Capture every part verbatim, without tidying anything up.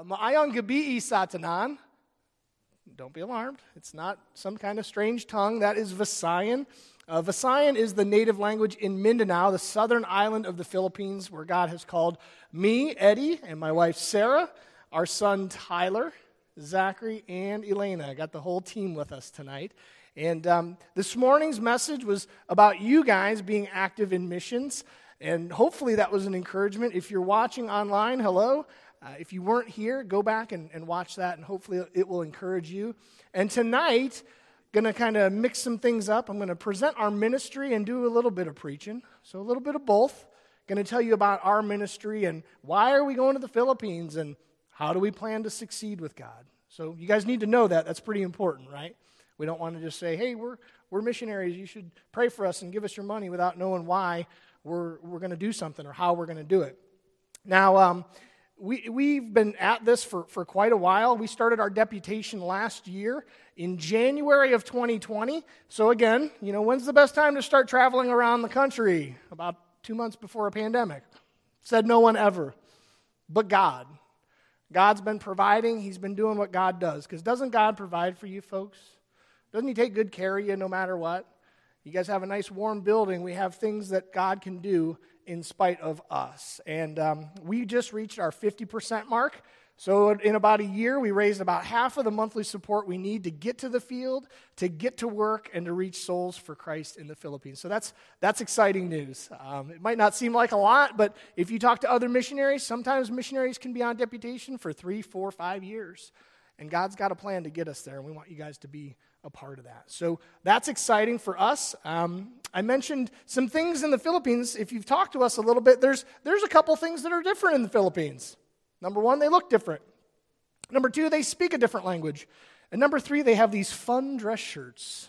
Ma'ayon Gabi'i Satanan. Don't be alarmed. It's not some kind of strange tongue. That is Visayan. Uh, Visayan is the native language in Mindanao, the southern island of the Philippines, where God has called me, Eddie, and my wife, Sarah, our son, Tyler, Zachary, and Elena. I got the whole team with us tonight. And um, this morning's message was about you guys being active in missions. And hopefully that was an encouragement. If you're watching online, hello. Uh, if you weren't here, go back and, and watch that, and hopefully it will encourage you. And tonight, going to kind of mix some things up. I'm going to present our ministry and do a little bit of preaching. So a little bit of both. Going to tell you about our ministry and why are we going to the Philippines and how do we plan to succeed with God. So you guys need to know that. That's pretty important, right? We don't want to just say, hey, we're we're missionaries. You should pray for us and give us your money without knowing why we're we're going to do something or how we're going to do it. Now, um, we, we've been at this for, for quite a while. We started our deputation last year in January of twenty twenty. So again, you know, when's the best time to start traveling around the country? About two months before a pandemic. Said no one ever, but God. God's been providing. He's been doing what God does. Because doesn't God provide for you folks? Doesn't he take good care of you no matter what? You guys have a nice warm building. We have things that God can do in spite of us. And um, we just reached our fifty percent mark. So in about a year, we raised about half of the monthly support we need to get to the field, to get to work, and to reach souls for Christ in the Philippines. So that's that's exciting news. Um, it might not seem like a lot, but if you talk to other missionaries, sometimes missionaries can be on deputation for three, four, five years. And God's got a plan to get us there, and we want you guys to be a part of that. So that's exciting for us. Um, I mentioned some things in the Philippines. If you've talked to us a little bit, there's there's a couple things that are different in the Philippines. Number one, they look different. Number two, they speak a different language. And number three, they have these fun dress shirts.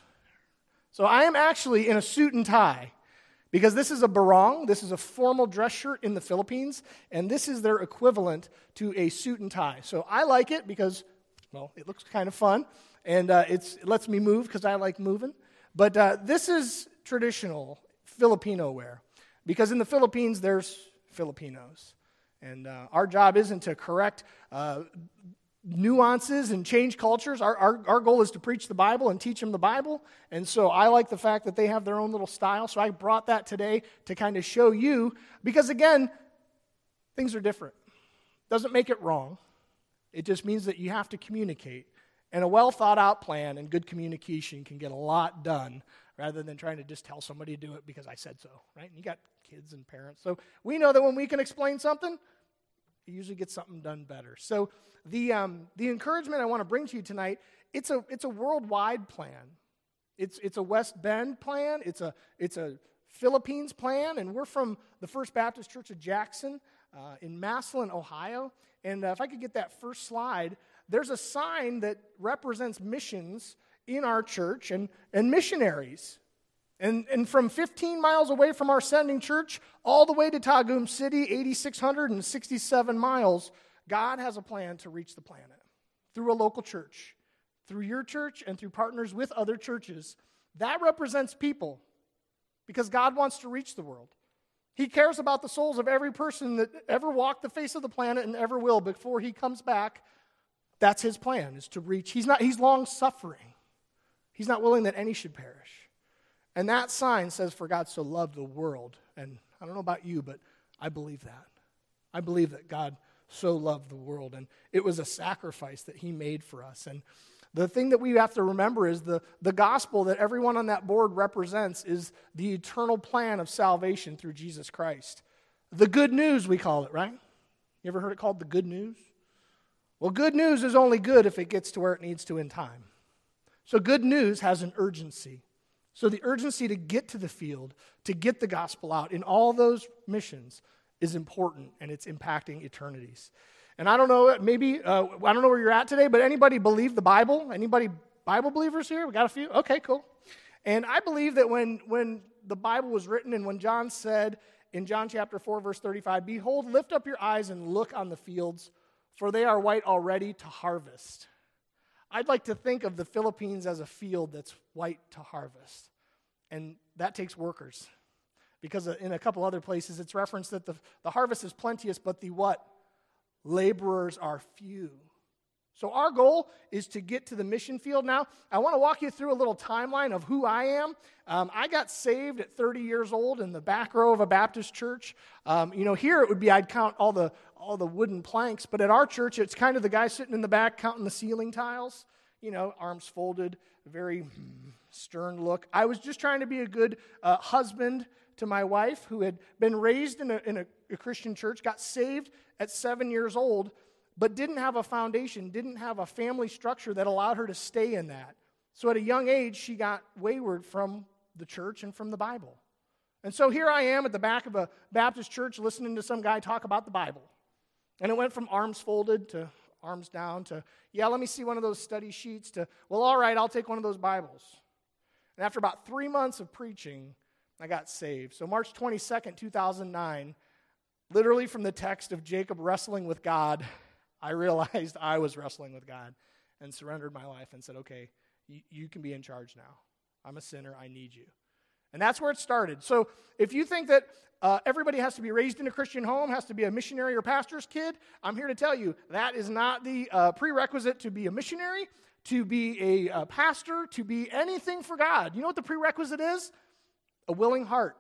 So I am actually in a suit and tie because this is a barong. This is a formal dress shirt in the Philippines, and this is their equivalent to a suit and tie. So I like it because, well, it looks kind of fun, and uh, it's, it lets me move because I like moving. But uh, this is traditional Filipino wear because in the Philippines, there's Filipinos. And uh, our job isn't to correct uh, nuances and change cultures. Our, our our goal is to preach the Bible and teach them the Bible. And so I like the fact that they have their own little style. So I brought that today to kind of show you. Because again, things are different. Doesn't make it wrong. It just means that you have to communicate. And a well thought out plan and good communication can get a lot done rather than trying to just tell somebody to do it because I said so, right? And you got kids and parents. So we know that when we can explain something, you usually get something done better. So the um, the encouragement I want to bring to you tonight, it's a it's a worldwide plan. It's it's a West Bend plan. It's a it's a Philippines plan, and we're from the First Baptist Church of Jackson uh, in Massillon, Ohio. And uh, if I could get that first slide, there's a sign that represents missions in our church and, and missionaries. And, and from fifteen miles away from our sending church, all the way to Tagum City, eight thousand six hundred sixty-seven miles, God has a plan to reach the planet through a local church, through your church, and through partners with other churches. That represents people because God wants to reach the world. He cares about the souls of every person that ever walked the face of the planet and ever will before he comes back. That's his plan, is to reach. He's not. He's long-suffering. He's not willing that any should perish. And that sign says, for God so loved the world. And I don't know about you, but I believe that. I believe that God so loved the world. And it was a sacrifice that he made for us. And the thing that we have to remember is the, the gospel that everyone on that board represents is the eternal plan of salvation through Jesus Christ. The good news, we call it, right? You ever heard it called the good news? Well, good news is only good if it gets to where it needs to in time. So good news has an urgency. So the urgency to get to the field, to get the gospel out in all those missions is important, and it's impacting eternities. And I don't know, maybe, uh, I don't know where you're at today, but anybody believe the Bible? Anybody Bible believers here? We got a few? Okay, cool. And I believe that when, when the Bible was written and when John said in John chapter four, verse thirty-five, behold, lift up your eyes and look on the fields, for they are white already to harvest. I'd like to think of the Philippines as a field that's white to harvest. And that takes workers. Because in a couple other places, it's referenced that the, the harvest is plenteous, but the what? laborers are few. So our goal is to get to the mission field now. I want to walk you through a little timeline of who I am. Um, I got saved at thirty years old in the back row of a Baptist church. Um, you know, here it would be I'd count all the all the wooden planks, but at our church it's kind of the guy sitting in the back counting the ceiling tiles. You know, arms folded, very stern look. I was just trying to be a good uh, husband to my wife, who had been raised in a, in a, a Christian church, got saved at seven years old, but didn't have a foundation, didn't have a family structure that allowed her to stay in that. So at a young age, she got wayward from the church and from the Bible. And so here I am at the back of a Baptist church listening to some guy talk about the Bible. And it went from arms folded to arms down to, yeah, let me see one of those study sheets to, well, all right, I'll take one of those Bibles. And after about three months of preaching, I got saved. So March twenty-second, two thousand nine, literally from the text of Jacob wrestling with God, I realized I was wrestling with God and surrendered my life and said, okay, you, you can be in charge now. I'm a sinner. I need you. And that's where it started. So if you think that uh, everybody has to be raised in a Christian home, has to be a missionary or pastor's kid, I'm here to tell you that is not the uh, prerequisite to be a missionary, to be a, a pastor, to be anything for God. You know what the prerequisite is? A willing heart.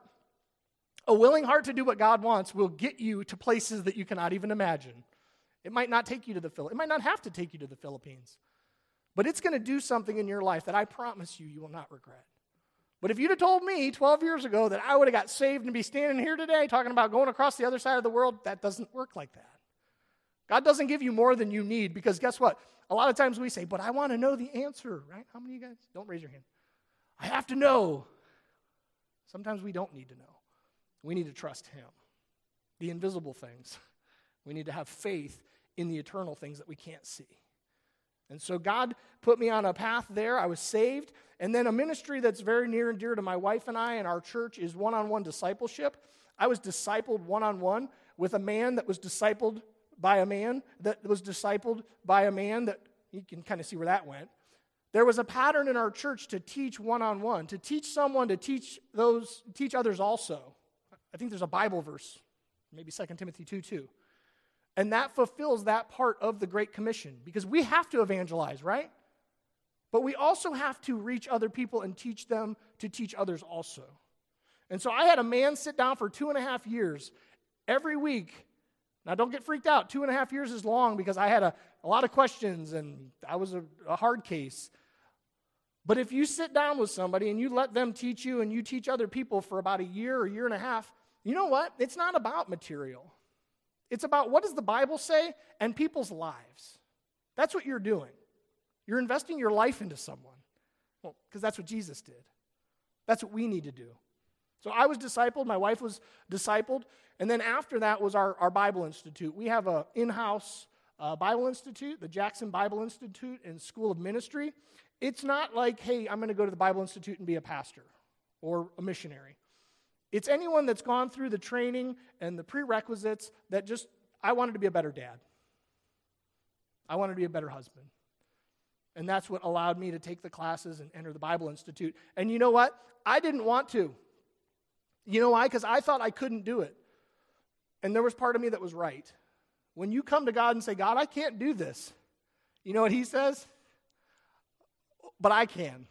A willing heart to do what God wants will get you to places that you cannot even imagine. It might not take you to the Phil- It might not have to take you to the Philippines. But it's going to do something in your life that I promise you, you will not regret. But if you'd have told me twelve years ago that I would have got saved and be standing here today talking about going across the other side of the world, that doesn't work like that. God doesn't give you more than you need, because guess what? A lot of times we say, but I want to know the answer, right? How many of you guys? Don't raise your hand. I have to know. Sometimes we don't need to know. We need to trust Him. The invisible things. We need to have faith in the eternal things that we can't see. And so God put me on a path there. I was saved. And then a ministry that's very near and dear to my wife and I and our church is one-on-one discipleship. I was discipled one-on-one with a man that was discipled by a man that was discipled by a man that, you can kind of see where that went. There was a pattern in our church to teach one-on-one, to teach someone to teach those, teach others also. I think there's a Bible verse, maybe Second Timothy two two. And that fulfills that part of the Great Commission, because we have to evangelize, right? But we also have to reach other people and teach them to teach others also. And so I had a man sit down for two and a half years every week. Now don't get freaked out. Two and a half years is long, because I had a, a lot of questions and I was a, a hard case. But if you sit down with somebody and you let them teach you and you teach other people for about a year or a year and a half, you know what? It's not about material. It's about what does the Bible say and people's lives. That's what you're doing. You're investing your life into someone. Well, because that's what Jesus did. That's what we need to do. So I was discipled. My wife was discipled. And then after that was our, our Bible Institute. We have an in-house uh, Bible Institute, the Jackson Bible Institute and School of Ministry. It's not like, hey, I'm going to go to the Bible Institute and be a pastor or a missionary. It's anyone that's gone through the training and the prerequisites that just, I wanted to be a better dad. I wanted to be a better husband. And that's what allowed me to take the classes and enter the Bible Institute. And you know what? I didn't want to. You know why? Because I thought I couldn't do it. And there was part of me that was right. When you come to God and say, God, I can't do this, you know what He says? But I can.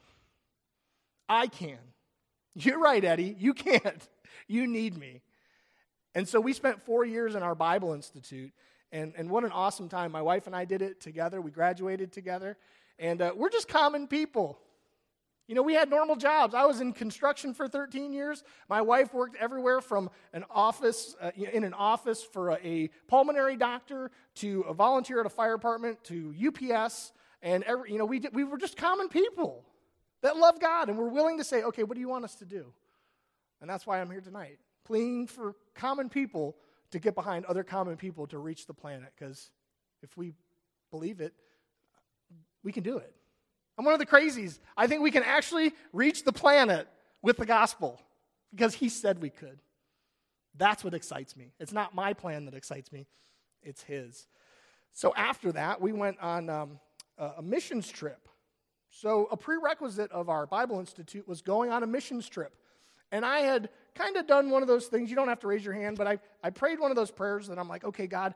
I can. You're right, Eddie. You can't. You need me. And so we spent four years in our Bible Institute, and, and what an awesome time. My wife and I did it together. We graduated together, and uh, we're just common people. You know, we had normal jobs. I was in construction for thirteen years. My wife worked everywhere from an office, uh, in an office for a, a pulmonary doctor to a volunteer at a fire department to U P S, and every, you know, we did, we were just common people that love God, and we're willing to say, okay, what do you want us to do? And that's why I'm here tonight, pleading for common people to get behind other common people to reach the planet, because if we believe it, we can do it. I'm one of the crazies. I think we can actually reach the planet with the gospel, because He said we could. That's what excites me. It's not my plan that excites me. It's His. So after that, we went on um, a missions trip. So a prerequisite of our Bible Institute was going on a missions trip. And I had kind of done one of those things. You don't have to raise your hand, but I, I prayed one of those prayers that I'm like, okay, God,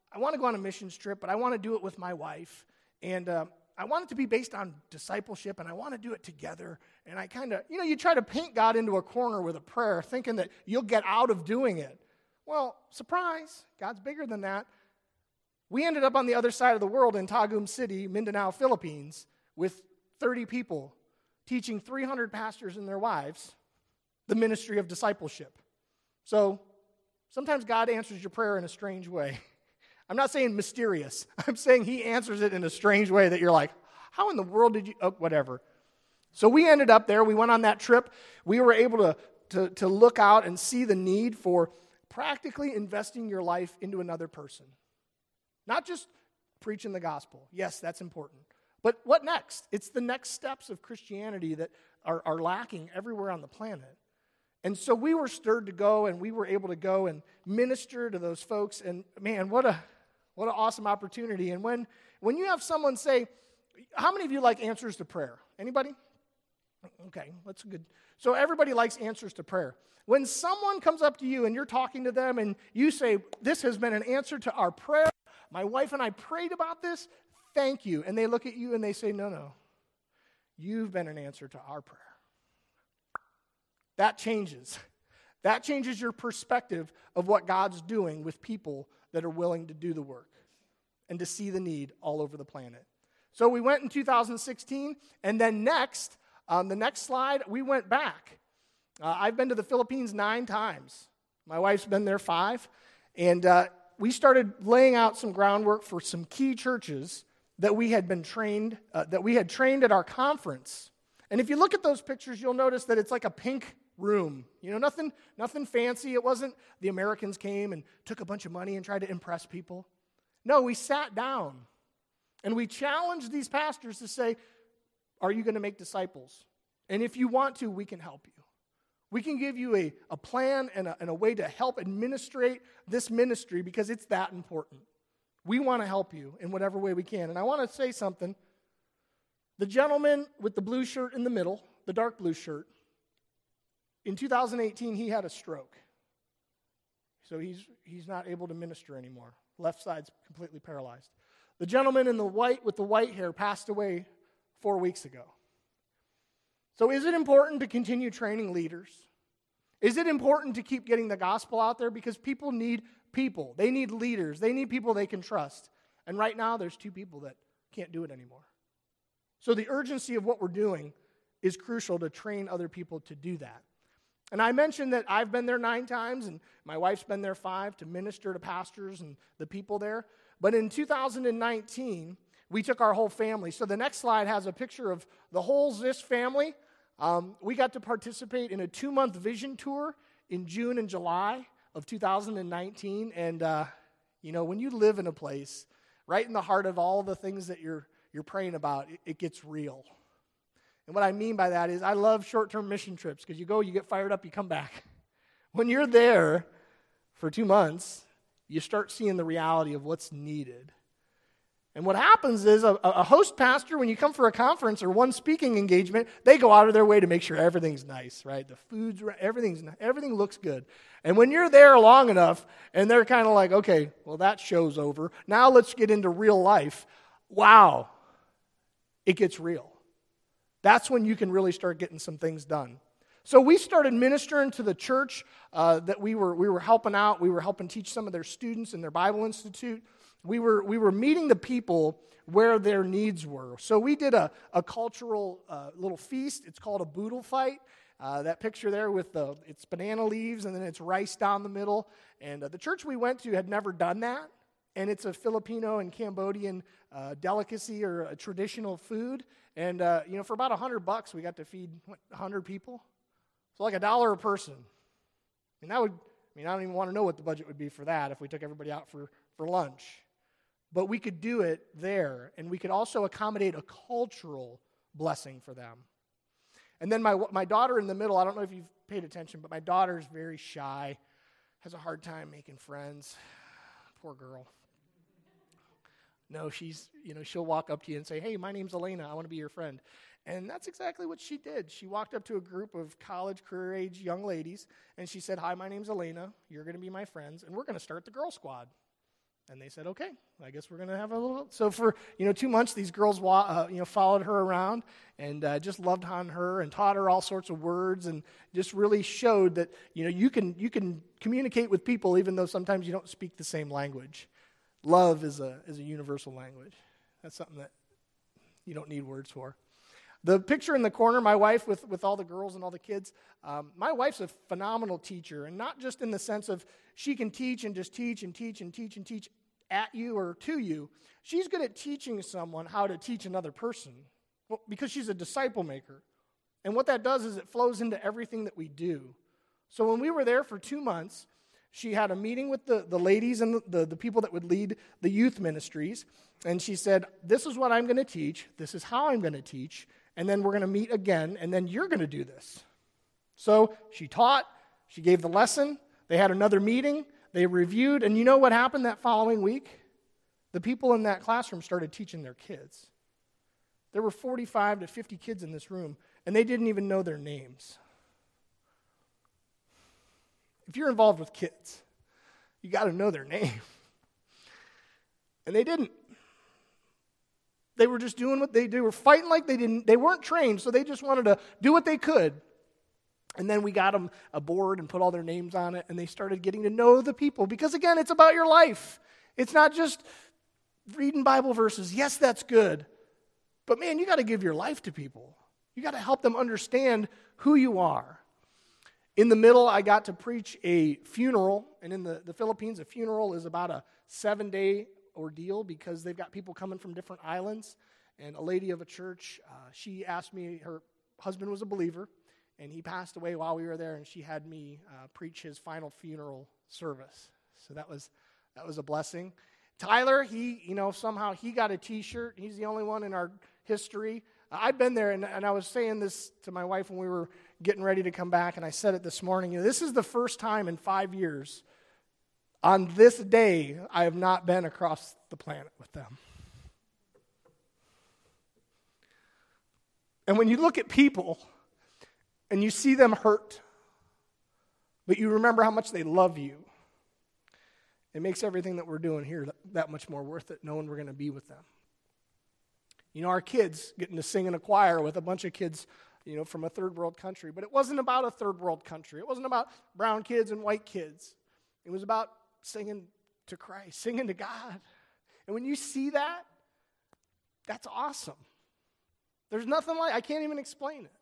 I want to go on a missions trip, but I want to do it with my wife. And uh, I want it to be based on discipleship, and I want to do it together. And I kind of, you know, you try to paint God into a corner with a prayer, thinking that you'll get out of doing it. Well, surprise, God's bigger than that. We ended up on the other side of the world in Tagum City, Mindanao, Philippines, with thirty people teaching three hundred pastors and their wives the ministry of discipleship. So sometimes God answers your prayer in a strange way. I'm not saying mysterious. I'm saying he answers it in a strange way that you're like, how in the world did you, oh, whatever. So we ended up there. We went on that trip. We were able to, to, to look out and see the need for practically investing your life into another person. Not just preaching the gospel. Yes, that's important. But what next? It's the next steps of Christianity that are, are lacking everywhere on the planet. And so we were stirred to go, and we were able to go and minister to those folks. And man, what a what an awesome opportunity. And when, when you have someone say, how many of you like answers to prayer? Anybody? Okay, that's good. So everybody likes answers to prayer. When someone comes up to you and you're talking to them and you say, this has been an answer to our prayer, my wife and I prayed about this, thank you. And they look at you and they say, no, no, you've been an answer to our prayer. That changes. That changes your perspective of what God's doing with people that are willing to do the work and to see the need all over the planet. So we went in two thousand sixteen, and then next, on the next slide, we went back. Uh, I've been to the Philippines nine times. My wife's been there five, and uh, we started laying out some groundwork for some key churches that we had been trained, uh, that we had trained at our conference. And if you look at those pictures, you'll notice that it's like a pink room. You know, nothing, nothing fancy. It wasn't the Americans came and took a bunch of money and tried to impress people. No, we sat down and we challenged these pastors to say, are you going to make disciples? And if you want to, we can help you. We can give you a, a plan and a, and a way to help administrate this ministry because it's that important. We want to help you in whatever way we can. And I want to say something. The gentleman with the blue shirt in the middle, the dark blue shirt, in two thousand eighteen, he had a stroke. So he's he's not able to minister anymore. Left side's completely paralyzed. The gentleman in the white with the white hair passed away four weeks ago. So is it important to continue training leaders? Is it important to keep getting the gospel out there? Because people need people. They need leaders. They need people they can trust. And right now, there's two people that can't do it anymore. So the urgency of what we're doing is crucial to train other people to do that. And I mentioned that I've been there nine times, and my wife's been there five to minister to pastors and the people there. But in two thousand nineteen, we took our whole family. So the next slide has a picture of the whole Zish family. Um, we got to participate in a two-month vision tour in June and July of two thousand nineteen. And, uh, you know, when you live in a place right in the heart of all the things that you're you're praying about, it, it gets real. And what I mean by that is I love short-term mission trips because you go, you get fired up, you come back. When you're there for two months, you start seeing the reality of what's needed. And what happens is a, a host pastor, when you come for a conference or one speaking engagement, they go out of their way to make sure everything's nice, right? The food's right, everything's everything looks good. And when you're there long enough, and they're kind of like, okay, well, that show's over. Now let's get into real life. Wow, it gets real. That's when you can really start getting some things done. So we started ministering to the church uh, that we were we were helping out. We were helping teach some of their students in their Bible Institute. We were we were meeting the people where their needs were. So we did a, a cultural uh, little feast. It's called a boodle fight. Uh, that picture there with the it's banana leaves and then it's rice down the middle. And uh, the church we went to had never done that. And it's a Filipino and Cambodian uh, delicacy or a traditional food. And, uh, you know, for about a hundred bucks, we got to feed, what, a hundred people? So like a dollar a person. I mean, that would, I mean, I don't even want to know what the budget would be for that if we took everybody out for, for lunch. But we could do it there, and we could also accommodate a cultural blessing for them. And then my my daughter in the middle, I don't know if you've paid attention, but my daughter's very shy, has a hard time making friends. Poor girl. No, she's, you know, she'll walk up to you and say, hey, my name's Elena, I want to be your friend. And that's exactly what she did. She walked up to a group of college, career-age young ladies, and she said, hi, my name's Elena, you're going to be my friends, and we're going to start the Girl Squad. And they said, okay, I guess we're going to have a little. So for, you know, two months, these girls, wa- uh, you know, followed her around and uh, just loved on her and taught her all sorts of words and just really showed that, you know, you can you can communicate with people even though sometimes you don't speak the same language. Love is a is a universal language. That's something that you don't need words for. The picture in the corner, my wife with, with all the girls and all the kids, um, my wife's a phenomenal teacher, and not just in the sense of she can teach and just teach and teach and teach and teach at you or to you. She's good at teaching someone how to teach another person well, because she's a disciple maker. And what that does is it flows into everything that we do. So when we were there for two months, she had a meeting with the, the ladies and the, the, the people that would lead the youth ministries, and she said, this is what I'm going to teach, this is how I'm going to teach, and then we're going to meet again, and then you're going to do this. So she taught, she gave the lesson, they had another meeting, they reviewed, and you know what happened that following week? The people in that classroom started teaching their kids. There were forty-five to fifty kids in this room, and they didn't even know their names. If you're involved with kids, you got to know their name. And they didn't. They were just doing what they do. They were fighting like they didn't. They weren't trained, so they just wanted to do what they could. And then we got them a board and put all their names on it, and they started getting to know the people. Because, again, it's about your life. It's not just reading Bible verses. Yes, that's good. But, man, you got to give your life to people. You got to help them understand who you are. In the middle, I got to preach a funeral. And in the, the Philippines, a funeral is about a seven-day ordeal because they've got people coming from different islands. And a lady of a church, uh, she asked me, her husband was a believer, and he passed away while we were there, and she had me uh, preach his final funeral service. So that was that was a blessing. Tyler, he, you know, somehow he got a T-shirt. He's the only one in our history. Uh, I've been there, and, and I was saying this to my wife when we were getting ready to come back, and I said it this morning. You know, this is the first time in five years, on this day, I have not been across the planet with them. And when you look at people, and you see them hurt, but you remember how much they love you, it makes everything that we're doing here that much more worth it, knowing we're going to be with them. You know, our kids getting to sing in a choir with a bunch of kids, you know, from a third world country. But it wasn't about a third world country. It wasn't about brown kids and white kids. It was about singing to Christ, singing to God. And when you see that, that's awesome. There's nothing like, I can't even explain it.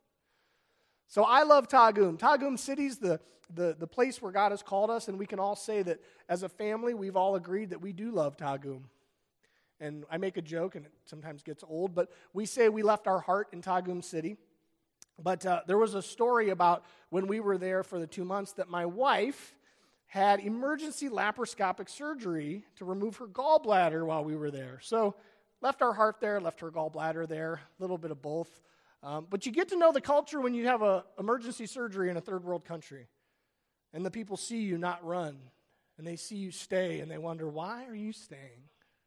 So I love Tagum. Tagum City's the, the, the place where God has called us, and we can all say that as a family, we've all agreed that we do love Tagum. And I make a joke, and it sometimes gets old, but we say we left our heart in Tagum City. But uh, there was a story about when we were there for the two months that my wife had emergency laparoscopic surgery to remove her gallbladder while we were there. So left our heart there, left her gallbladder there, a little bit of both. Um, but you get to know the culture when you have an emergency surgery in a third world country. And the people see you not run. And they see you stay. And they wonder, why are you staying?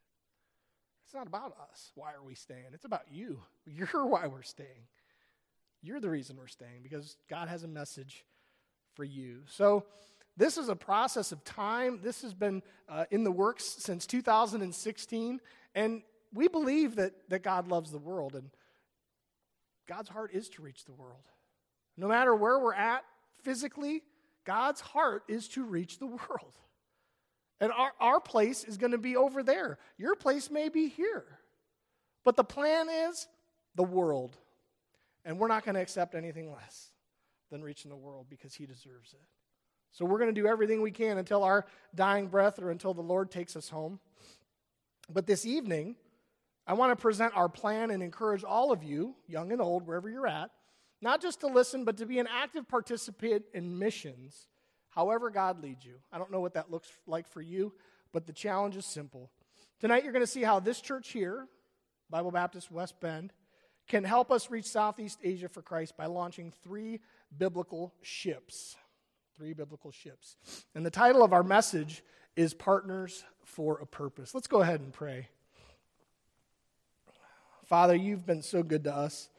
It's not about us. Why are we staying? It's about you. You're why we're staying. You're the reason we're staying. Because God has a message for you. So this is a process of time. This has been uh, in the works since two thousand sixteen. And we believe that, that God loves the world. And God's heart is to reach the world. No matter where we're at physically, God's heart is to reach the world. And our, our place is going to be over there. Your place may be here. But the plan is the world. And we're not going to accept anything less than reaching the world because he deserves it. So we're going to do everything we can until our dying breath or until the Lord takes us home. But this evening, I want to present our plan and encourage all of you, young and old, wherever you're at, not just to listen, but to be an active participant in missions, however God leads you. I don't know what that looks like for you, but the challenge is simple. Tonight you're going to see how this church here, Bible Baptist West Bend, can help us reach Southeast Asia for Christ by launching three biblical ships. Three biblical ships. And the title of our message is Partners for a Purpose. Let's go ahead and pray. Father, you've been so good to us.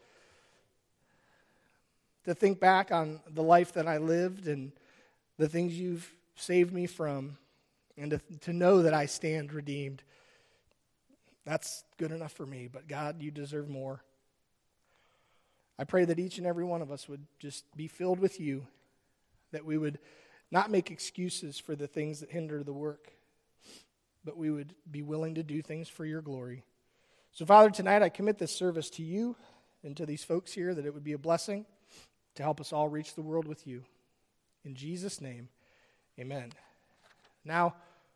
To think back on the life that I lived and the things you've saved me from, and to, to know that I stand redeemed. That's good enough for me, but God, you deserve more. I pray that each and every one of us would just be filled with you, that we would not make excuses for the things that hinder the work, but we would be willing to do things for your glory. So, Father, tonight I commit this service to you and to these folks here, that it would be a blessing to help us all reach the world with you. In Jesus' name, amen. Now,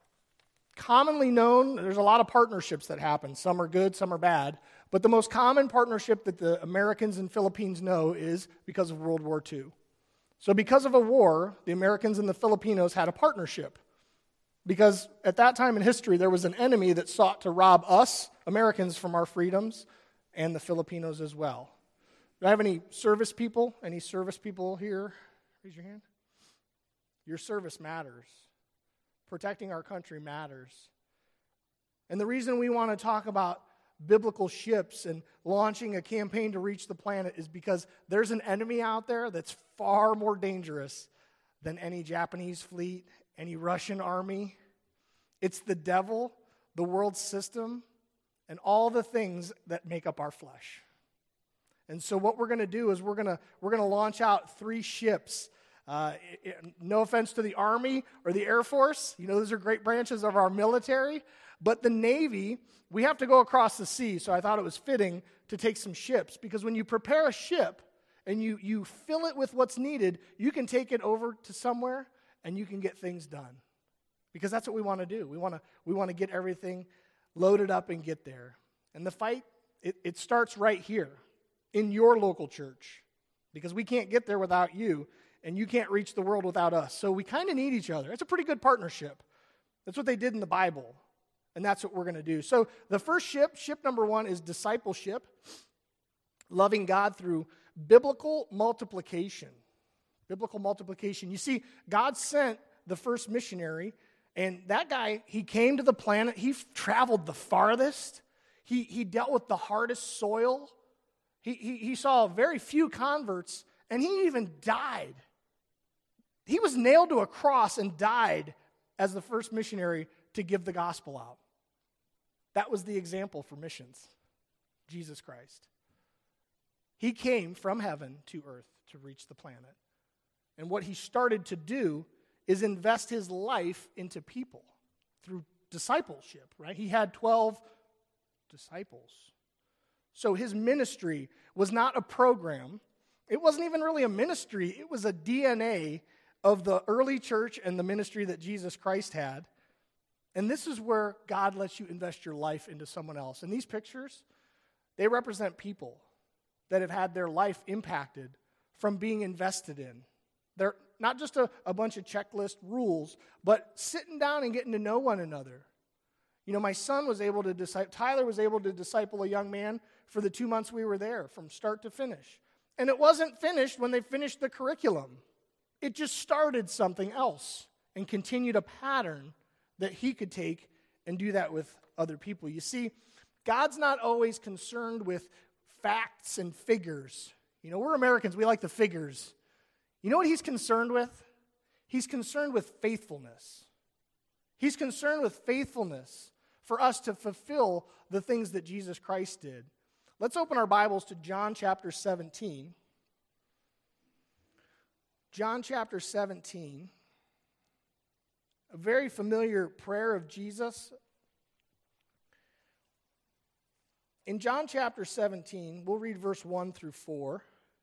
commonly known, there's a lot of partnerships that happen. Some are good, some are bad. But the most common partnership that the Americans and Philippines know is because of World War Two. So because of a war, the Americans and the Filipinos had a partnership. Because at that time in history, there was an enemy that sought to rob us, Americans, from our freedoms, and the Filipinos as well. Do I have any service people? Any service people here? Raise your hand. Your service matters. Protecting our country matters. And the reason we want to talk about biblical ships and launching a campaign to reach the planet is because there's an enemy out there that's far more dangerous than any Japanese fleet, any Russian army. It's the devil, the world system, and all the things that make up our flesh. And so what we're going to do is we're going to we're going to launch out three ships. Uh, it, it, no offense to the Army or the Air Force. You know, those are great branches of our military. But the Navy, we have to go across the sea, so I thought it was fitting to take some ships. Because when you prepare a ship and you, you fill it with what's needed, you can take it over to somewhere and you can get things done. Because that's what we want to do. We want to we want to get everything loaded up and get there. And the fight, it, it starts right here in your local church. Because we can't get there without you. And you can't reach the world without us. So we kind of need each other. It's a pretty good partnership. That's what they did in the Bible. And that's what we're going to do. So the first ship, ship number one, is discipleship. Loving God through biblical multiplication. Biblical multiplication. You see, God sent the first missionary. And that guy, he came to the planet. He traveled the farthest. He, he dealt with the hardest soil. He, he, he saw very few converts. And he even died. He was nailed to a cross and died as the first missionary to give the gospel out. That was the example for missions, Jesus Christ. He came from heaven to earth to reach the planet. And what he started to do is invest his life into people through discipleship, right? He had twelve disciples. So his ministry was not a program. It wasn't even really a ministry. It was a D N A of the early church and the ministry that Jesus Christ had. And this is where God lets you invest your life into someone else. And these pictures, they represent people that have had their life impacted from being invested in. They're not just a, a bunch of checklist rules, but sitting down and getting to know one another. You know, my son was able to disciple, Tyler was able to disciple a young man for the two months we were there, from start to finish. And it wasn't finished when they finished the curriculum. It just started something else and continued a pattern that he could take and do that with other people. You see, God's not always concerned with facts and figures. You know, we're Americans, we like the figures. You know what he's concerned with? He's concerned with faithfulness. He's concerned with faithfulness for us to fulfill the things that Jesus Christ did. Let's open our Bibles to John chapter seventeen. John chapter seventeen, a very familiar prayer of Jesus. In John chapter seventeen, we'll read verse one through four.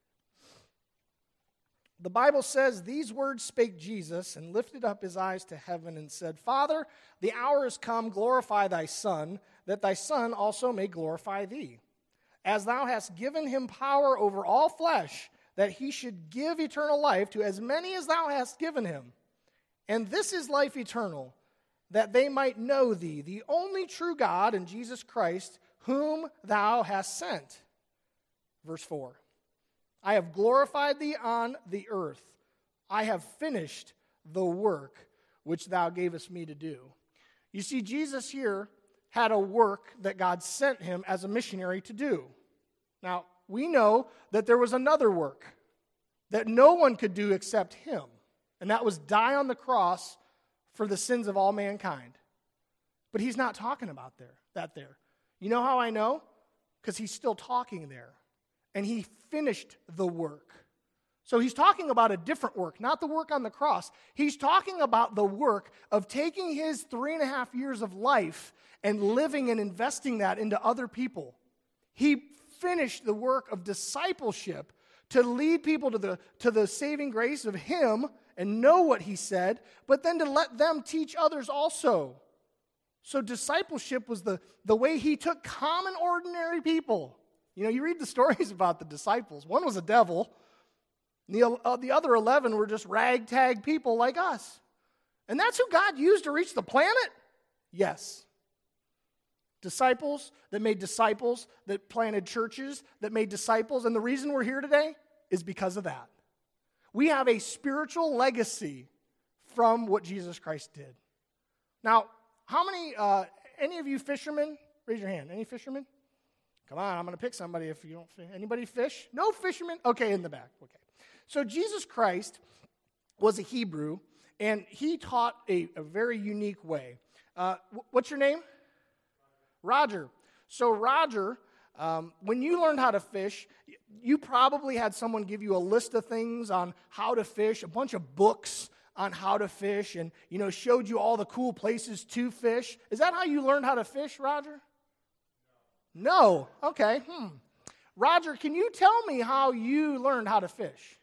The Bible says, "These words spake Jesus, and lifted up his eyes to heaven, and said, Father, the hour is come, glorify thy Son, that thy Son also may glorify thee. As thou hast given him power over all flesh, that he should give eternal life to as many as thou hast given him. And this is life eternal, that they might know thee, the only true God, and Jesus Christ, whom thou hast sent." Verse four. "I have glorified thee on the earth. I have finished the work which thou gavest me to do." You see, Jesus here had a work that God sent him as a missionary to do. Now, we know that there was another work that no one could do except him, and that was die on the cross for the sins of all mankind. But he's not talking about there, that there. You know how I know? Because he's still talking there. And he finished the work. So he's talking about a different work, not the work on the cross. He's talking about the work of taking his three and a half years of life and living and investing that into other people. He finished the work of discipleship to lead people to the, to the saving grace of him and know what he said, but then to let them teach others also. So discipleship was the, the way he took common, ordinary people. You know, you read the stories about the disciples. One was a devil. The, uh, the other eleven were just ragtag people like us. And that's who God used to reach the planet? Yes. Disciples that made disciples, that planted churches, that made disciples. And the reason we're here today is because of that. We have a spiritual legacy from what Jesus Christ did. Now, how many, uh, any of you fishermen? Raise your hand. Any fishermen? Come on, I'm going to pick somebody if you don't fish. Anybody fish? No fishermen? Okay, in the back. Okay. So Jesus Christ was a Hebrew, and he taught a, a very unique way. Uh, what's your name? Roger. So Roger, um, when you learned how to fish, you probably had someone give you a list of things on how to fish, a bunch of books on how to fish, and you know showed you all the cool places to fish. Is that how you learned how to fish, Roger? No. Okay. Hmm. Roger, can you tell me how you learned how to fish?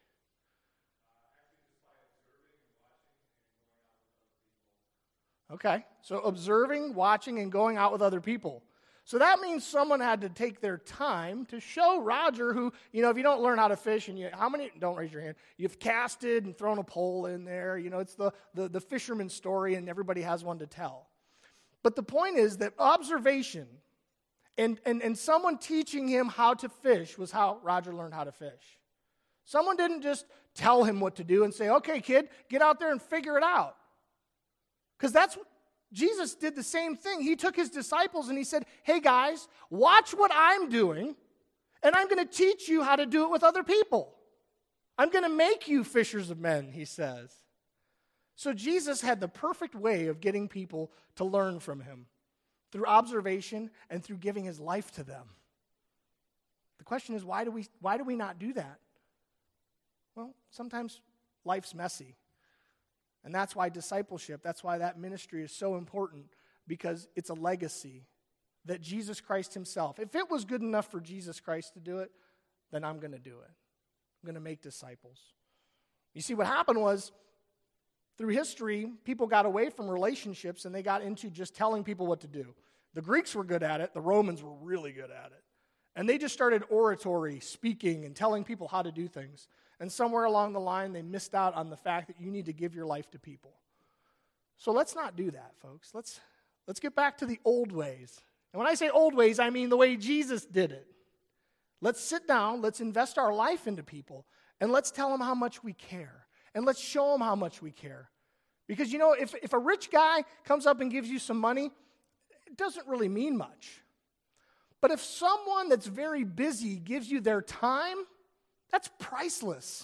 Okay, so observing, watching, and going out with other people. So that means someone had to take their time to show Roger who, you know, if you don't learn how to fish, and you, how many, don't raise your hand, you've casted and thrown a pole in there, you know, it's the, the, the fisherman's story, and everybody has one to tell. But the point is that observation and, and, and someone teaching him how to fish was how Roger learned how to fish. Someone didn't just tell him what to do and say, okay, kid, get out there and figure it out. Because that's what Jesus did the same thing. He took his disciples and he said, hey guys, watch what I'm doing, and I'm going to teach you how to do it with other people. I'm going to make you fishers of men, he says. So Jesus had the perfect way of getting people to learn from him through observation and through giving his life to them. The question is, why do we, why do we not do that? Well, sometimes life's messy. And that's why discipleship, that's why that ministry is so important, because it's a legacy that Jesus Christ himself, if it was good enough for Jesus Christ to do it, then I'm going to do it. I'm going to make disciples. You see, what happened was, through history, people got away from relationships and they got into just telling people what to do. The Greeks were good at it. The Romans were really good at it. And they just started oratory, speaking, and telling people how to do things. And somewhere along the line, they missed out on the fact that you need to give your life to people. So let's not do that, folks. Let's, let's get back to the old ways. And when I say old ways, I mean the way Jesus did it. Let's sit down, let's invest our life into people, and let's tell them how much we care. And let's show them how much we care. Because, you know, if, if a rich guy comes up and gives you some money, it doesn't really mean much. But if someone that's very busy gives you their time, that's priceless.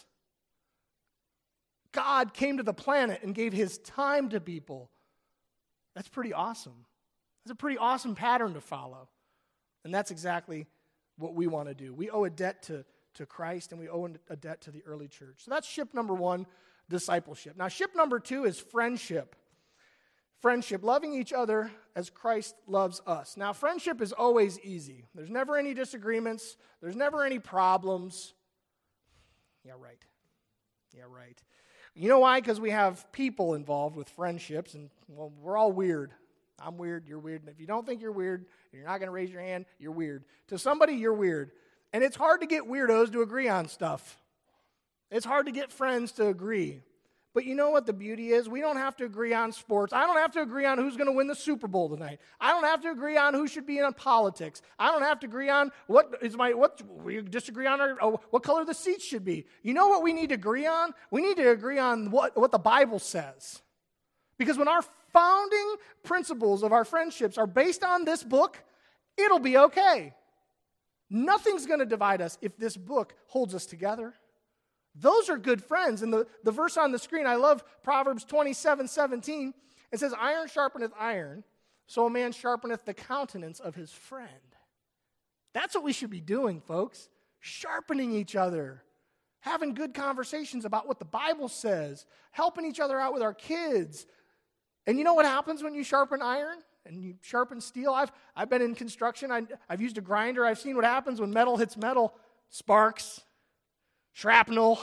God came to the planet and gave his time to people. That's pretty awesome. That's a pretty awesome pattern to follow. And that's exactly what we want to do. We owe a debt to, to Christ, and we owe a debt to the early church. So that's ship number one, discipleship. Now, ship number two is friendship. Friendship, loving each other as Christ loves us. Now, friendship is always easy. There's never any disagreements. There's never any problems. Yeah, right. Yeah, right. You know why? Because we have people involved with friendships, and, well, we're all weird. I'm weird, you're weird. And if you don't think you're weird, you're not going to raise your hand, you're weird. To somebody, you're weird. And it's hard to get weirdos to agree on stuff. It's hard to get friends to agree. But you know what the beauty is? We don't have to agree on sports. I don't have to agree on who's going to win the Super Bowl tonight. I don't have to agree on who should be in politics. I don't have to agree on what is my what we disagree on our, oh, what color the seats should be. You know what we need to agree on? We need to agree on what, what the Bible says. Because when our founding principles of our friendships are based on this book, it'll be okay. Nothing's going to divide us if this book holds us together. Those are good friends. And the, the verse on the screen, I love Proverbs twenty-seven seventeen. It says, iron sharpeneth iron, so a man sharpeneth the countenance of his friend. That's what we should be doing, folks. Sharpening each other. Having good conversations about what the Bible says. Helping each other out with our kids. And you know what happens when you sharpen iron? And you sharpen steel? I've, I've been in construction. I, I've used a grinder. I've seen what happens when metal hits metal. Sparks. Shrapnel.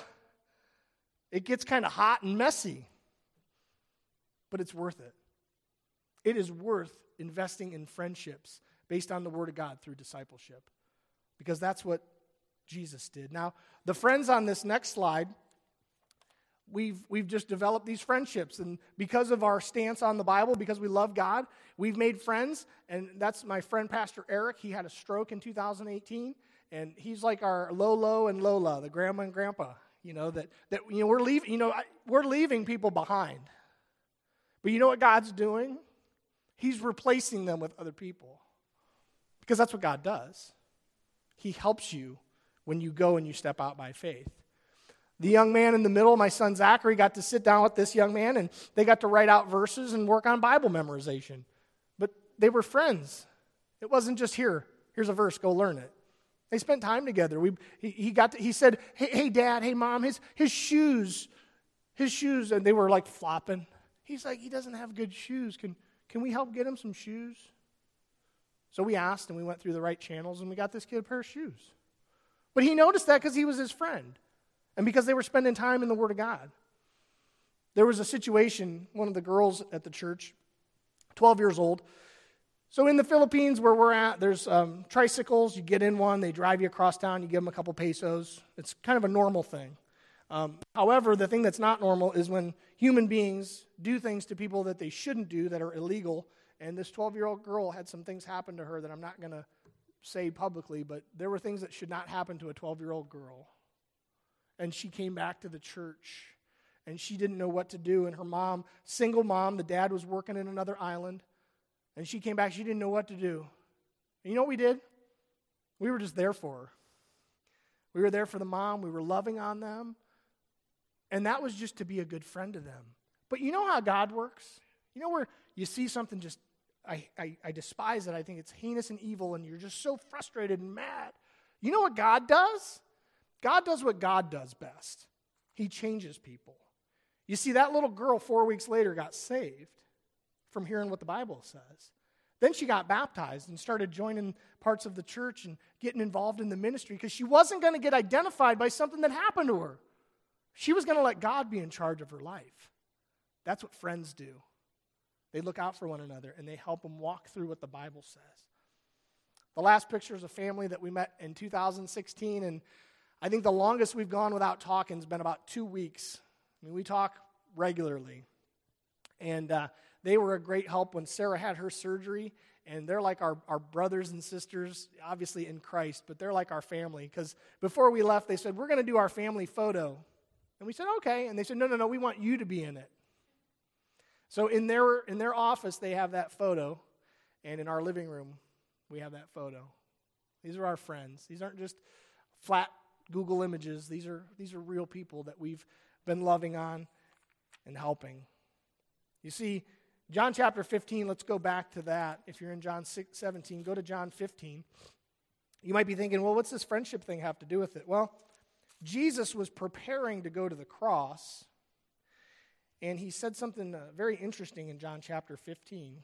It gets kind of hot and messy. But it's worth it. It is worth investing in friendships based on the Word of God through discipleship. Because that's what Jesus did. Now, the friends on this next slide, we've, we've just developed these friendships. And because of our stance on the Bible, because we love God, we've made friends. And that's my friend, Pastor Eric. He had a stroke in two thousand eighteen. And he's like our Lolo and Lola, the grandma and grandpa. You know, that, that you know, we're leaving, you know, we're leaving people behind. But you know what God's doing? He's replacing them with other people. Because that's what God does. He helps you when you go and you step out by faith. The young man in the middle, my son Zachary, got to sit down with this young man, and they got to write out verses and work on Bible memorization. But they were friends. It wasn't just here, here's a verse, go learn it. They spent time together. We, he, he got to, he said, hey, hey, Dad, hey, Mom, his, his shoes, his shoes, and they were like flopping. He's like, he doesn't have good shoes. Can, can we help get him some shoes? So we asked, and we went through the right channels, and we got this kid a pair of shoes. But he noticed that because he was his friend, and because they were spending time in the Word of God. There was a situation, one of the girls at the church, twelve years old. So in the Philippines where we're at, there's um, tricycles. You get in one, they drive you across town, you give them a couple pesos. It's kind of a normal thing. Um, however, the thing that's not normal is when human beings do things to people that they shouldn't do that are illegal. And this twelve-year-old girl had some things happen to her that I'm not going to say publicly, but there were things that should not happen to a twelve-year-old girl. And she came back to the church, and she didn't know what to do. And her mom, single mom, the dad was working in another island, and she came back, she didn't know what to do. And you know what we did? We were just there for her. We were there for the mom. We were loving on them. And that was just to be a good friend to them. But you know how God works? You know where you see something just, I, I, I despise it. I think it's heinous and evil, and you're just so frustrated and mad. You know what God does? God does what God does best. He changes people. You see, that little girl four weeks later got saved from hearing what the Bible says. Then she got baptized and started joining parts of the church and getting involved in the ministry because she wasn't going to get identified by something that happened to her. She was going to let God be in charge of her life. That's what friends do. They look out for one another, and they help them walk through what the Bible says. The last picture is a family that we met in two thousand sixteen, and I think the longest we've gone without talking has been about two weeks. I mean, we talk regularly. And uh, they were a great help when Sarah had her surgery, and they're like our, our brothers and sisters, obviously in Christ, but they're like our family. Because before we left, they said, we're going to do our family photo. And we said, okay. And they said, no, no, no, we want you to be in it. So in their in their office, they have that photo, and in our living room, we have that photo. These are our friends. These aren't just flat Google images. These are these are real people that we've been loving on and helping. You see, John chapter fifteen, let's go back to that. If you're in John seventeen, go to John fifteen. You might be thinking, well, what's this friendship thing have to do with it? Well, Jesus was preparing to go to the cross, and he said something uh, very interesting in John chapter fifteen.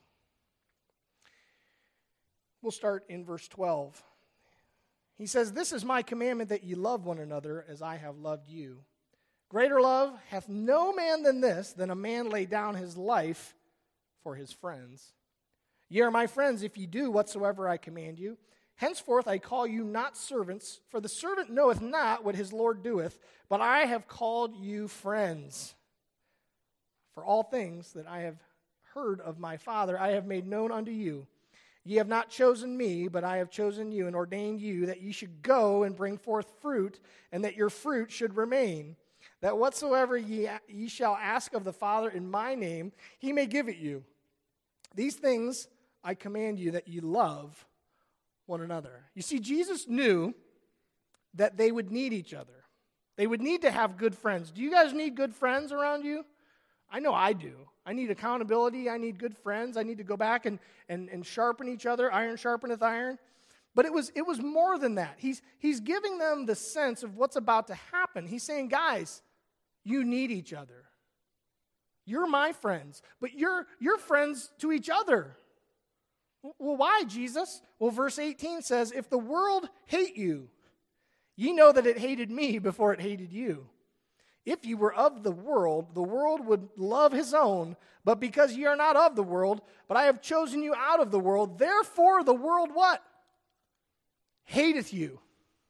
We'll start in verse twelve. He says, this is my commandment, that ye love one another as I have loved you. Greater love hath no man than this, than a man lay down his life for his friends. Ye are my friends if ye do whatsoever I command you. Henceforth I call you not servants, for the servant knoweth not what his Lord doeth, but I have called you friends. For all things that I have heard of my Father I have made known unto you. Ye have not chosen me, but I have chosen you and ordained you that ye should go and bring forth fruit, and that your fruit should remain, that whatsoever ye, ye shall ask of the Father in my name, he may give it you. These things I command you, that ye love one another. You see, Jesus knew that they would need each other. They would need to have good friends. Do you guys need good friends around you? I know I do. I need accountability. I need good friends. I need to go back and, and, and sharpen each other. Iron sharpeneth iron. But it was, it was more than that. He's, he's giving them the sense of what's about to happen. He's saying, guys, you need each other. You're my friends, but you're, you're friends to each other. Well, why, Jesus? Well, verse eighteen says, if the world hate you, ye know that it hated me before it hated you. If you were of the world, the world would love his own, but because ye are not of the world, but I have chosen you out of the world, therefore the world what? Hateth you.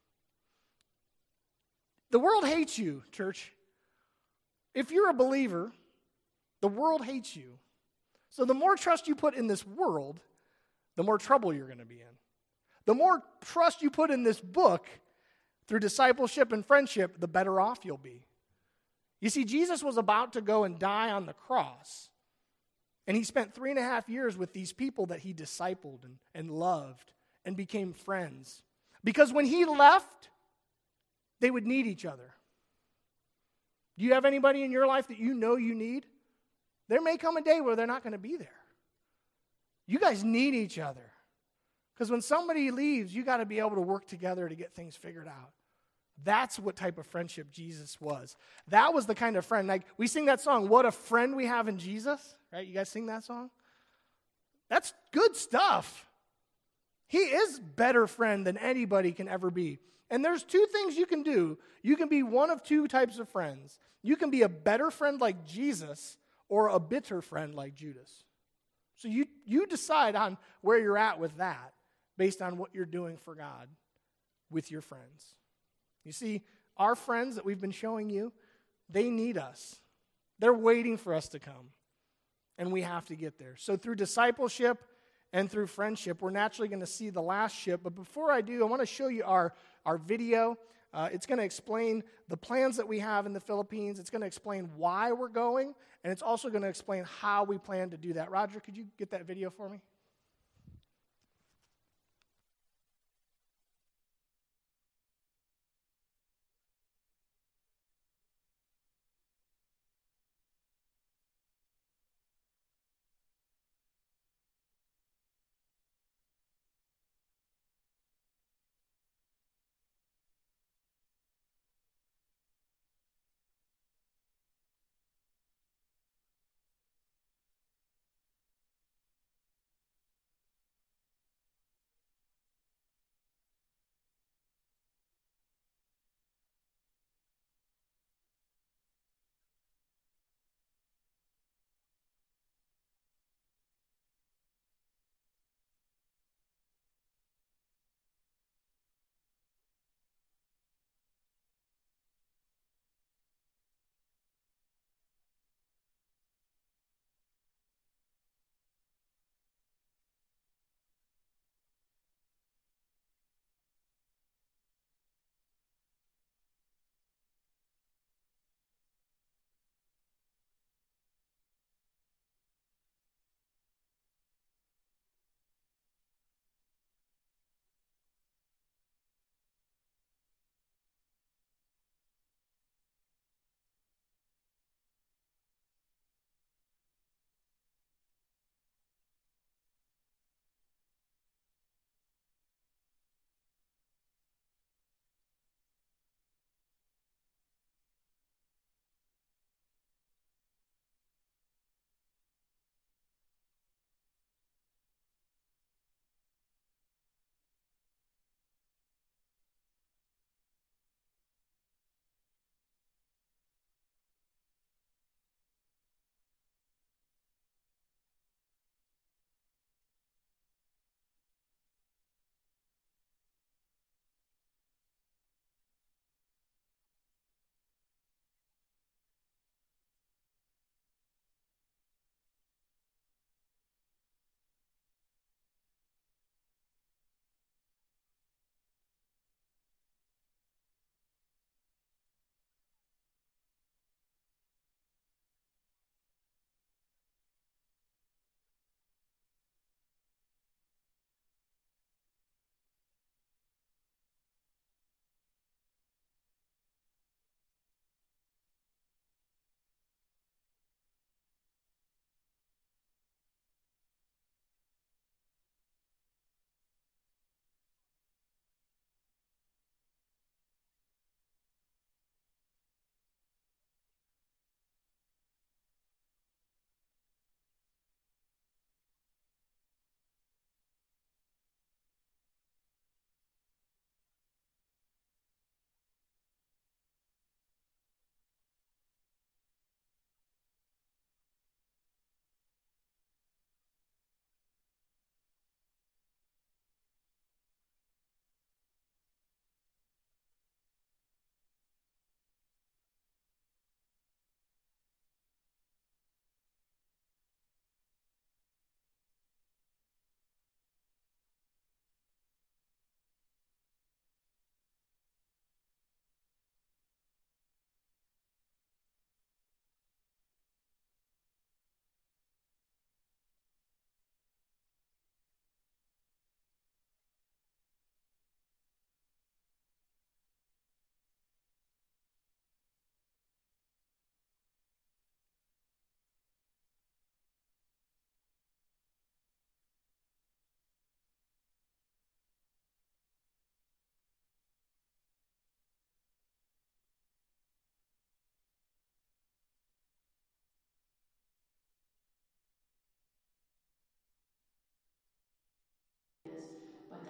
The world hates you, church. If you're a believer, the world hates you. So the more trust you put in this world, the more trouble you're going to be in. The more trust you put in this book through discipleship and friendship, the better off you'll be. You see, Jesus was about to go and die on the cross, and he spent three and a half years with these people that he discipled and, and loved and became friends. Because when he left, they would need each other. Do you have anybody in your life that you know you need? There may come a day where they're not going to be there. You guys need each other. Because when somebody leaves, you got to be able to work together to get things figured out. That's what type of friendship Jesus was. That was the kind of friend. Like we sing that song, What a Friend We Have in Jesus. Right? You guys sing that song? That's good stuff. He is better friend than anybody can ever be. And there's two things you can do. You can be one of two types of friends. You can be a better friend like Jesus or a bitter friend like Judas. So you, you decide on where you're at with that based on what you're doing for God with your friends. You see, our friends that we've been showing you, they need us. They're waiting for us to come, and we have to get there. So through discipleship and through friendship, we're naturally going to see the last ship. But before I do, I want to show you our, our video. Uh, it's going to explain the plans that we have in the Philippines. It's going to explain why we're going, and it's also going to explain how we plan to do that. Roger, could you get that video for me?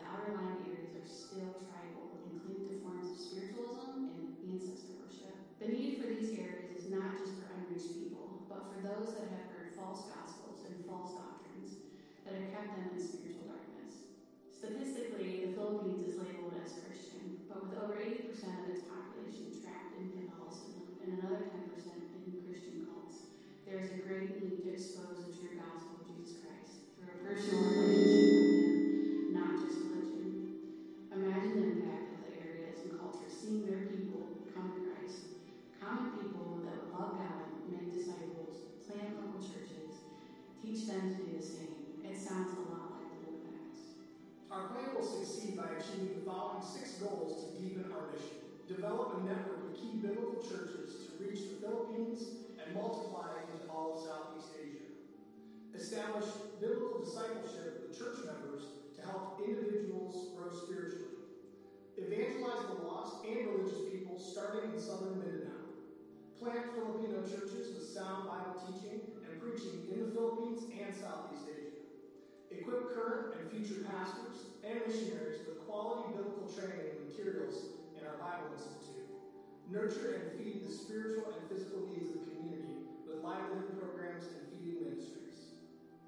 outer line areas are still tribal and cling to forms of spiritualism and ancestor worship. The need for these areas is not just for unreached people, but for those that have heard false gospels and false doctrines that have kept them in spiritual darkness. Statistically, the Philippines is labeled as Christian, but with over eighty percent of its population trapped in Catholicism and another ten percent in Christian cults, there is a great need to expose the true gospel of Jesus Christ through a personal relationship with Him, not just religion. Imagine the impact of the areas and cultures seeing their people come to Christ. Common people that would love God, make disciples, plant local churches, teach them to do the same. It sounds a lot like the book of Acts. Our plan will succeed by achieving the following six goals to deepen our mission. Develop a network of key biblical churches to reach the Philippines and multiply into all of Southeast Asia. Establish biblical discipleship with church members to help individuals grow spiritually. Evangelize the lost and religious people starting in southern Mindanao. Plant Filipino churches with sound Bible teaching and preaching in the Philippines and Southeast Asia. Equip current and future pastors and missionaries with quality biblical training and materials in our Bible Institute. Nurture and feed the spiritual and physical needs of the community with livelihood programs and feeding ministries.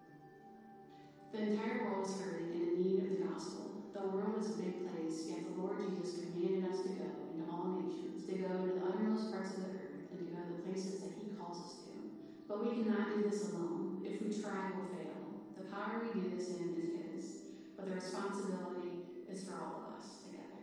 The entire world is hurting and in need of the gospel. The world is a big place, yet the Lord Jesus commanded us to go into all nations, to go to the uttermost parts of the earth, and to go to the places that He calls us to. But we cannot do this alone. If we try, we'll fail. The power we do this in is His, but the responsibility is for all of us together.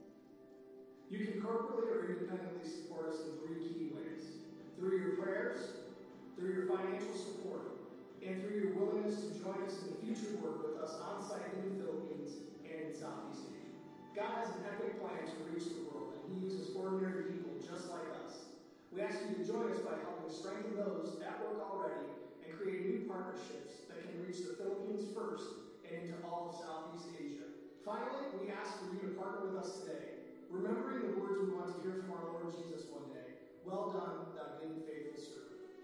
You can corporately or independently support us in three key ways. Through your prayers, through your financial support, and through your willingness to join us in the future work with us on-site in the Philippines and in Southeast Asia. God has an epic plan to reach the world, and He uses ordinary people just like us. We ask you to join us by helping strengthen those at work already and create new partnerships that can reach the Philippines first and into all of Southeast Asia. Finally, we ask for you to partner with us today, remembering the words we want to hear from our Lord Jesus one day. Well done, thou good and faithful servant.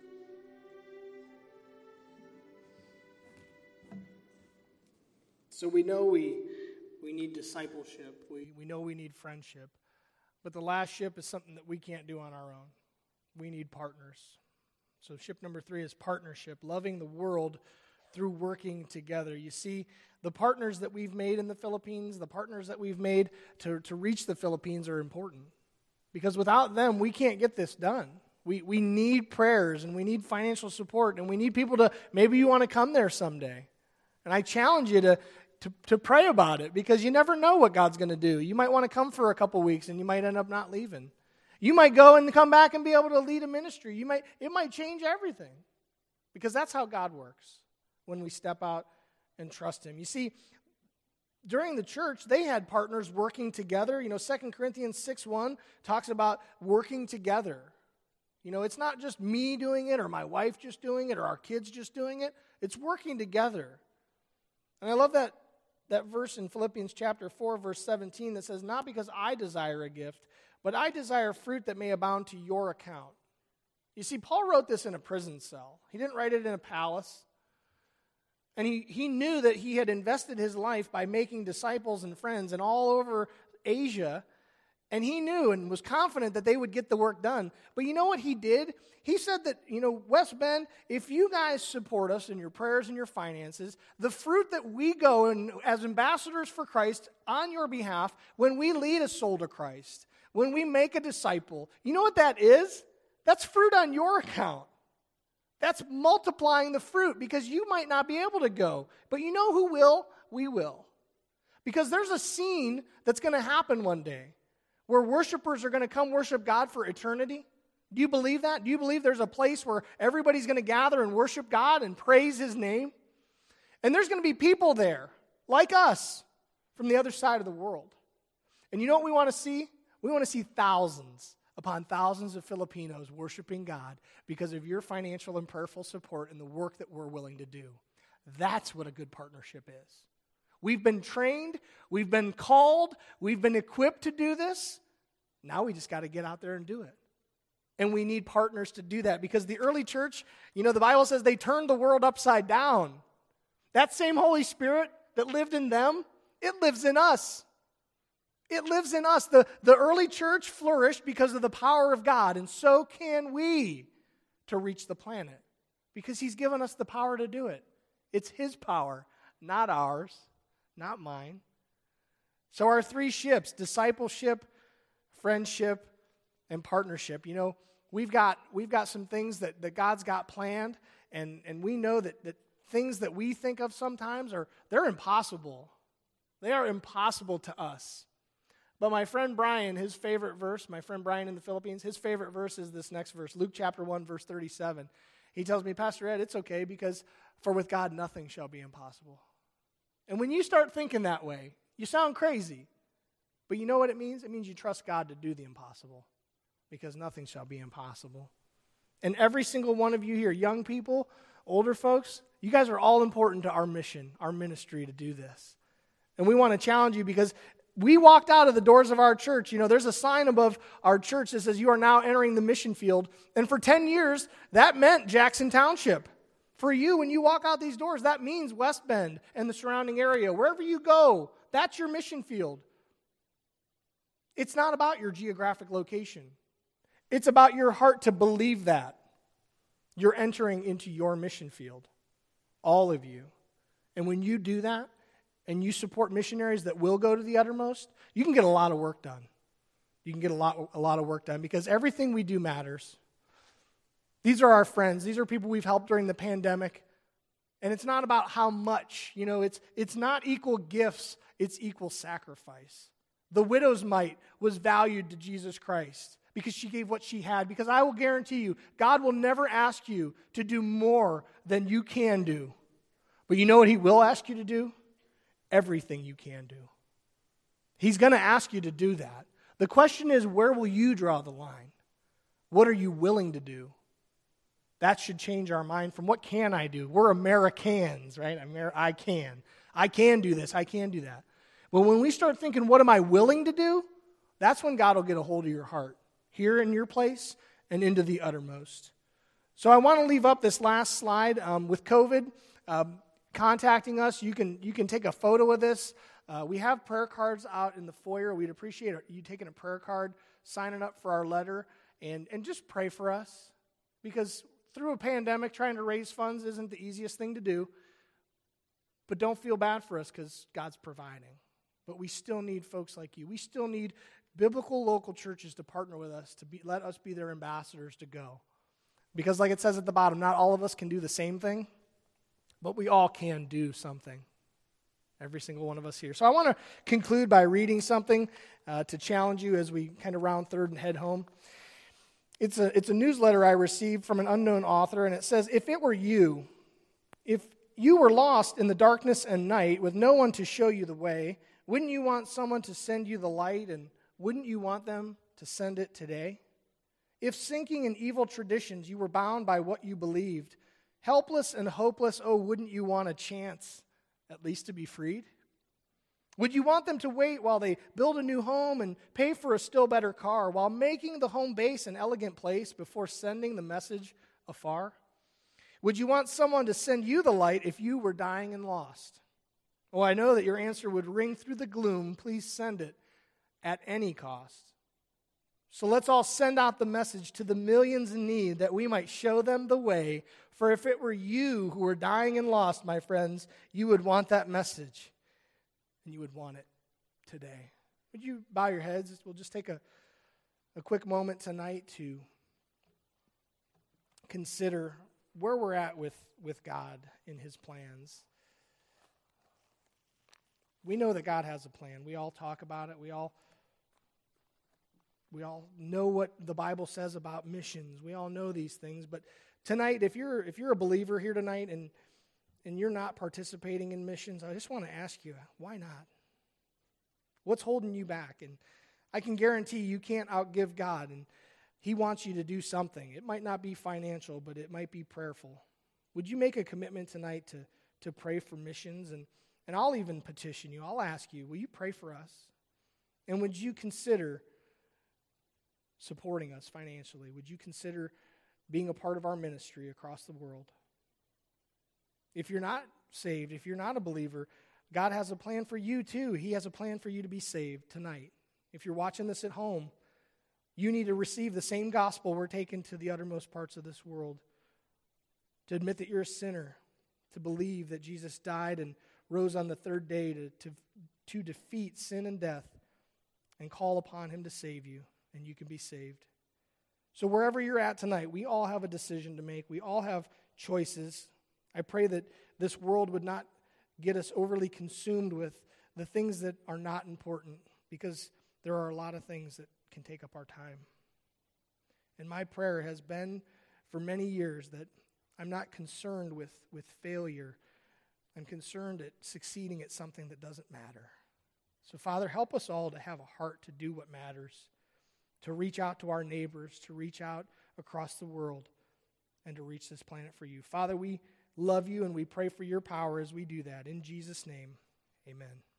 So we know we we need discipleship. We, we know we need friendship. But the last ship is something that we can't do on our own. We need partners. So ship number three is partnership, loving the world through working together. You see, the partners that we've made in the Philippines, the partners that we've made to, to reach the Philippines are important. Because without them, we can't get this done. We we need prayers, and we need financial support, and we need people to, maybe you want to come there someday. And I challenge you to, to, to pray about it, because you never know what God's going to do. You might want to come for a couple weeks, and you might end up not leaving. You might go and come back and be able to lead a ministry. You might It might change everything, because that's how God works when we step out and trust Him. You see, during the church, they had partners working together. You know, Second Corinthians six one talks about working together. You know, it's not just me doing it or my wife just doing it or our kids just doing it. It's working together. And I love that, that verse in Philippians chapter four, verse seventeen that says, "Not because I desire a gift, but I desire fruit that may abound to your account." You see, Paul wrote this in a prison cell. He didn't write it in a palace. And he, he knew that he had invested his life by making disciples and friends and all over Asia. And he knew and was confident that they would get the work done. But you know what he did? He said that, you know, West Bend, if you guys support us in your prayers and your finances, the fruit that we go and as ambassadors for Christ on your behalf, when we lead a soul to Christ, when we make a disciple, you know what that is? That's fruit on your account. That's multiplying the fruit, because you might not be able to go. But you know who will? We will. Because there's a scene that's going to happen one day where worshipers are going to come worship God for eternity. Do you believe that? Do you believe there's a place where everybody's going to gather and worship God and praise His name? And there's going to be people there, like us, from the other side of the world. And you know what we want to see? We want to see thousands upon thousands of Filipinos worshiping God because of your financial and prayerful support and the work that we're willing to do. That's what a good partnership is. We've been trained, we've been called, we've been equipped to do this. Now we just got to get out there and do it. And we need partners to do that, because the early church, you know, the Bible says they turned the world upside down. That same Holy Spirit that lived in them It lives in us. It lives in us. The, the early church flourished because of the power of God, and so can we to reach the planet because he's given us the power to do it. It's his power, not ours, not mine. So our three ships, discipleship, friendship, and partnership. You know, we've got we've got some things that, that God's got planned, and, and we know that, that things that we think of sometimes are they're impossible. They are impossible to us. But my friend Brian, his favorite verse, my friend Brian in the Philippines, his favorite verse is this next verse, Luke chapter one, verse thirty-seven. He tells me, Pastor Ed, it's okay because for with God nothing shall be impossible. And when you start thinking that way, you sound crazy. But you know what it means? It means you trust God to do the impossible because nothing shall be impossible. And every single one of you here, young people, older folks, you guys are all important to our mission, our ministry to do this. And we want to challenge you because we walked out of the doors of our church. You know, there's a sign above our church that says you are now entering the mission field. And for ten years, that meant Jackson Township. For you, when you walk out these doors, that means West Bend and the surrounding area. Wherever you go, that's your mission field. It's not about your geographic location. It's about your heart to believe that. You're entering into your mission field, all of you. And when you do that, and you support missionaries that will go to the uttermost, you can get a lot of work done. You can get a lot, a lot of work done because everything we do matters. These are our friends. These are people we've helped during the pandemic. And it's not about how much. You know, it's, it's not equal gifts. It's equal sacrifice. The widow's mite was valued to Jesus Christ because she gave what she had. Because I will guarantee you, God will never ask you to do more than you can do. But you know what he will ask you to do? Everything you can do. He's going to ask you to do that. The question is, where will you draw the line? What are you willing to do? That should change our mind from what can I do? We're Americans, right? Amer- I can. I can do this. I can do that. But when we start thinking, what am I willing to do? That's when God will get a hold of your heart, here in your place and into the uttermost. So I want to leave up this last slide um, with COVID. Um, contacting us, you can you can take a photo of this. Uh, we have prayer cards out in the foyer. We'd appreciate you taking a prayer card, signing up for our letter, and, and just pray for us. Because through a pandemic, trying to raise funds isn't the easiest thing to do. But don't feel bad for us because God's providing. But we still need folks like you. We still need biblical local churches to partner with us, to be, let us be their ambassadors to go. Because like it says at the bottom, not all of us can do the same thing. But we all can do something. Every single one of us here. So I want to conclude by reading something uh, to challenge you as we kind of round third and head home. It's a, it's a newsletter I received from an unknown author, and it says, if it were you, if you were lost in the darkness and night with no one to show you the way, wouldn't you want someone to send you the light, and wouldn't you want them to send it today? If sinking in evil traditions, you were bound by what you believed, helpless and hopeless, oh, wouldn't you want a chance at least to be freed? Would you want them to wait while they build a new home and pay for a still better car, while making the home base an elegant place before sending the message afar? Would you want someone to send you the light if you were dying and lost? Oh, I know that your answer would ring through the gloom. Please send it at any cost. So let's all send out the message to the millions in need that we might show them the way. For if it were you who were dying and lost, my friends, you would want that message. And you would want it today. Would you bow your heads? We'll just take a, a quick moment tonight to consider where we're at with, with God in his plans. We know that God has a plan. We all talk about it. We all We all know what the Bible says about missions. We all know these things. But tonight, if you're if you're a believer here tonight and and you're not participating in missions, I just want to ask you, why not? What's holding you back? And I can guarantee you can't outgive God, and he wants you to do something. It might not be financial, but it might be prayerful. Would you make a commitment tonight to, to pray for missions? And, and I'll even petition you. I'll ask you, will you pray for us? And would you consider supporting us financially? Would you consider being a part of our ministry across the world? If you're not saved, if you're not a believer, God has a plan for you too. He has a plan for you to be saved tonight. If you're watching this at home, you need to receive the same gospel we're taking to the uttermost parts of this world. To admit that you're a sinner, to believe that Jesus died and rose on the third day to, to, to defeat sin and death, and call upon him to save you, and you can be saved. So wherever you're at tonight, we all have a decision to make. We all have choices. I pray that this world would not get us overly consumed with the things that are not important, because there are a lot of things that can take up our time. And my prayer has been for many years that I'm not concerned with, with failure. I'm concerned at succeeding at something that doesn't matter. So, Father, help us all to have a heart to do what matters, to reach out to our neighbors, to reach out across the world, and to reach this planet for you. Father, we love you and we pray for your power as we do that. In Jesus' name, amen.